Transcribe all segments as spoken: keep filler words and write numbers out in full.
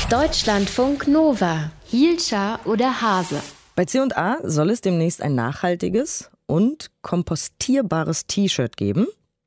Deutschlandfunk Nova. Hielscher oder Hase? Bei C und A soll es demnächst ein nachhaltiges und kompostierbares T-Shirt geben.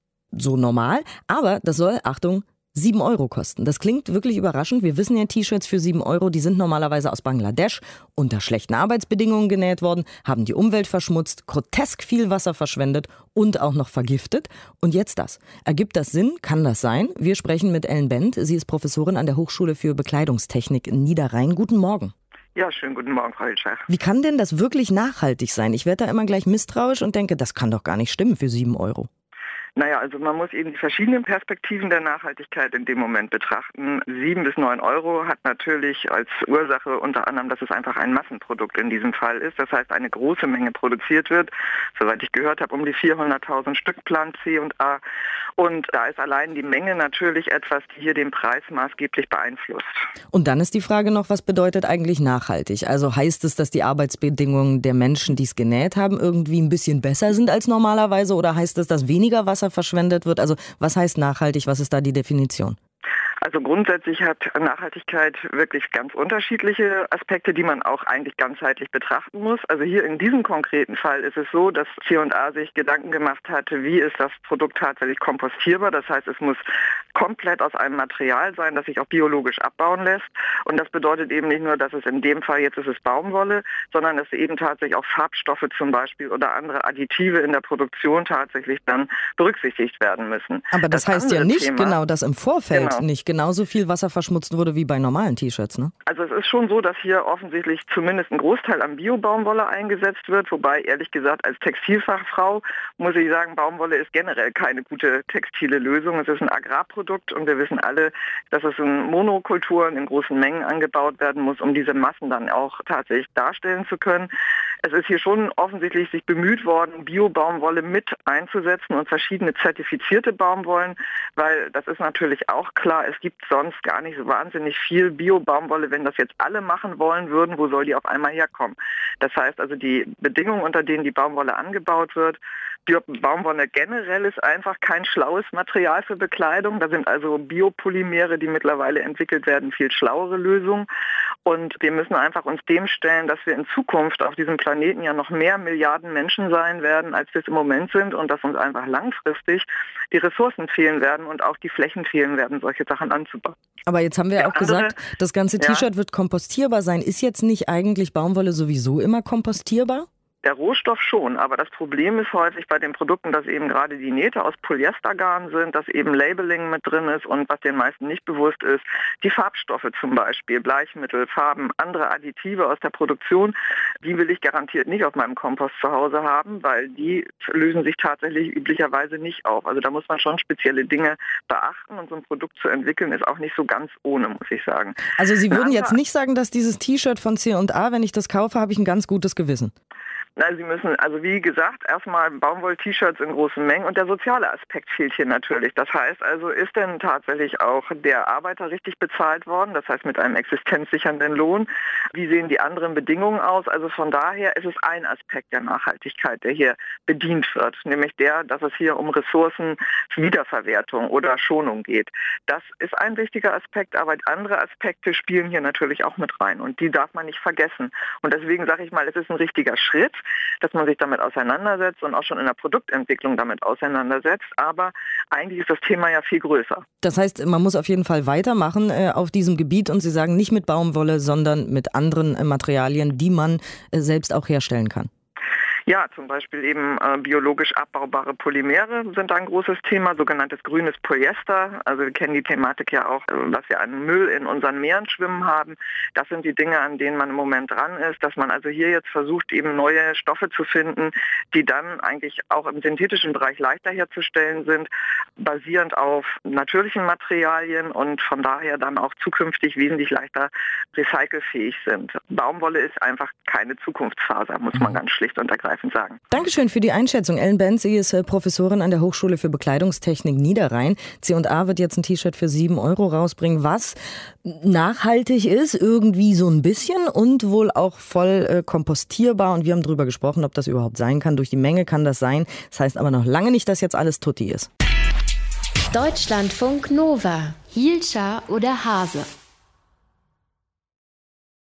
So normal. Aber das soll, Achtung, sieben Euro kosten. Das klingt wirklich überraschend. Wir wissen ja, T-Shirts für sieben Euro, die sind normalerweise aus Bangladesch unter schlechten Arbeitsbedingungen genäht worden, haben die Umwelt verschmutzt, grotesk viel Wasser verschwendet und auch noch vergiftet. Und jetzt das. Ergibt das Sinn? Kann das sein? Wir sprechen mit Ellen Bent. Sie ist Professorin an der Hochschule für Bekleidungstechnik in Niederrhein. Guten Morgen. Ja, schönen guten Morgen, Frau Hielscher. Wie kann denn das wirklich nachhaltig sein? Ich werde da immer gleich misstrauisch und denke, das kann doch gar nicht stimmen für sieben Euro. Naja, also man muss eben die verschiedenen Perspektiven der Nachhaltigkeit in dem Moment betrachten. Sieben bis neun Euro hat natürlich als Ursache unter anderem, dass es einfach ein Massenprodukt in diesem Fall ist. Das heißt, eine große Menge produziert wird. Soweit ich gehört habe, um die vierhunderttausend Stück plant C und A. Und da ist allein die Menge natürlich etwas, die hier den Preis maßgeblich beeinflusst. Und dann ist die Frage noch, was bedeutet eigentlich nachhaltig? Also heißt es, dass die Arbeitsbedingungen der Menschen, die es genäht haben, irgendwie ein bisschen besser sind als normalerweise? Oder heißt es, dass weniger Wasser verschwendet wird? Also was heißt nachhaltig? Was ist da die Definition? Also grundsätzlich hat Nachhaltigkeit wirklich ganz unterschiedliche Aspekte, die man auch eigentlich ganzheitlich betrachten muss. Also hier in diesem konkreten Fall ist es so, dass C und A sich Gedanken gemacht hatte, wie ist das Produkt tatsächlich kompostierbar. Das heißt, es muss komplett aus einem Material sein, das sich auch biologisch abbauen lässt. Und das bedeutet eben nicht nur, dass es in dem Fall, jetzt ist es Baumwolle, sondern dass eben tatsächlich auch Farbstoffe zum Beispiel oder andere Additive in der Produktion tatsächlich dann berücksichtigt werden müssen. Aber das, das heißt ja nicht Thema, genau, dass im Vorfeld genau. nicht genauso viel Wasser verschmutzt wurde wie bei normalen T-Shirts, ne? Also es ist schon so, dass hier offensichtlich zumindest ein Großteil an Bio-Baumwolle eingesetzt wird, wobei ehrlich gesagt als Textilfachfrau muss ich sagen, Baumwolle ist generell keine gute textile Lösung. Es ist ein Agrarprodukt und wir wissen alle, dass es in Monokulturen in großen Mengen angebaut werden muss, um diese Massen dann auch tatsächlich darstellen zu können. Es ist hier schon offensichtlich sich bemüht worden, Bio-Baumwolle mit einzusetzen und verschiedene zertifizierte Baumwollen, weil das ist natürlich auch klar, es gibt sonst gar nicht so wahnsinnig viel Bio-Baumwolle. Wenn das jetzt alle machen wollen würden, wo soll die auf einmal herkommen? Das heißt also, die Bedingungen, unter denen die Baumwolle angebaut wird, Baumwolle generell ist einfach kein schlaues Material für Bekleidung. Da sind also Biopolymere, die mittlerweile entwickelt werden, viel schlauere Lösungen. Und wir müssen einfach uns dem stellen, dass wir in Zukunft auf diesem Planeten ja noch mehr Milliarden Menschen sein werden, als wir es im Moment sind. Und dass uns einfach langfristig die Ressourcen fehlen werden und auch die Flächen fehlen werden, solche Sachen anzubauen. Aber jetzt haben wir ja auch andere, gesagt, das ganze ja. T-Shirt wird kompostierbar sein. Ist jetzt nicht eigentlich Baumwolle sowieso immer kompostierbar? Der Rohstoff schon, aber das Problem ist häufig bei den Produkten, dass eben gerade die Nähte aus Polyestergarn sind, dass eben Labeling mit drin ist und was den meisten nicht bewusst ist, die Farbstoffe zum Beispiel, Bleichmittel, Farben, andere Additive aus der Produktion, die will ich garantiert nicht auf meinem Kompost zu Hause haben, weil die lösen sich tatsächlich üblicherweise nicht auf. Also da muss man schon spezielle Dinge beachten und so ein Produkt zu entwickeln ist auch nicht so ganz ohne, muss ich sagen. Also Sie würden jetzt nicht sagen, dass dieses T-Shirt von C und A, wenn ich das kaufe, habe ich ein ganz gutes Gewissen? Na, Sie müssen, also wie gesagt, erstmal Baumwoll-T-Shirts in großen Mengen und der soziale Aspekt fehlt hier natürlich. Das heißt also, ist denn tatsächlich auch der Arbeiter richtig bezahlt worden? Das heißt mit einem existenzsichernden Lohn? Wie sehen die anderen Bedingungen aus? Also von daher ist es ein Aspekt der Nachhaltigkeit, der hier bedient wird, nämlich der, dass es hier um Ressourcenwiederverwertung oder Schonung geht. Das ist ein wichtiger Aspekt, aber andere Aspekte spielen hier natürlich auch mit rein und die darf man nicht vergessen. Und deswegen sage ich mal, es ist ein richtiger Schritt, dass man sich damit auseinandersetzt und auch schon in der Produktentwicklung damit auseinandersetzt. Aber eigentlich ist das Thema ja viel größer. Das heißt, man muss auf jeden Fall weitermachen äh, auf diesem Gebiet und Sie sagen nicht mit Baumwolle, sondern mit anderen äh, Materialien, die man äh, selbst auch herstellen kann. Ja, zum Beispiel eben äh, biologisch abbaubare Polymere sind da ein großes Thema, sogenanntes grünes Polyester. Also wir kennen die Thematik ja auch, was wir an Müll in unseren Meeren schwimmen haben. Das sind die Dinge, an denen man im Moment dran ist, dass man also hier jetzt versucht, eben neue Stoffe zu finden, die dann eigentlich auch im synthetischen Bereich leichter herzustellen sind, basierend auf natürlichen Materialien und von daher dann auch zukünftig wesentlich leichter recycelfähig sind. Baumwolle ist einfach keine Zukunftsfaser, muss man ganz schlicht und ergreifend sagen. Dankeschön für die Einschätzung. Ellen Bent, sie ist Professorin an der Hochschule für Bekleidungstechnik Niederrhein. C und A wird jetzt ein T-Shirt für sieben Euro rausbringen, was nachhaltig ist, irgendwie so ein bisschen und wohl auch voll äh, kompostierbar. Und wir haben darüber gesprochen, ob das überhaupt sein kann. Durch die Menge kann das sein. Das heißt aber noch lange nicht, dass jetzt alles tutti ist. Deutschlandfunk Nova. Hielscher oder Hase?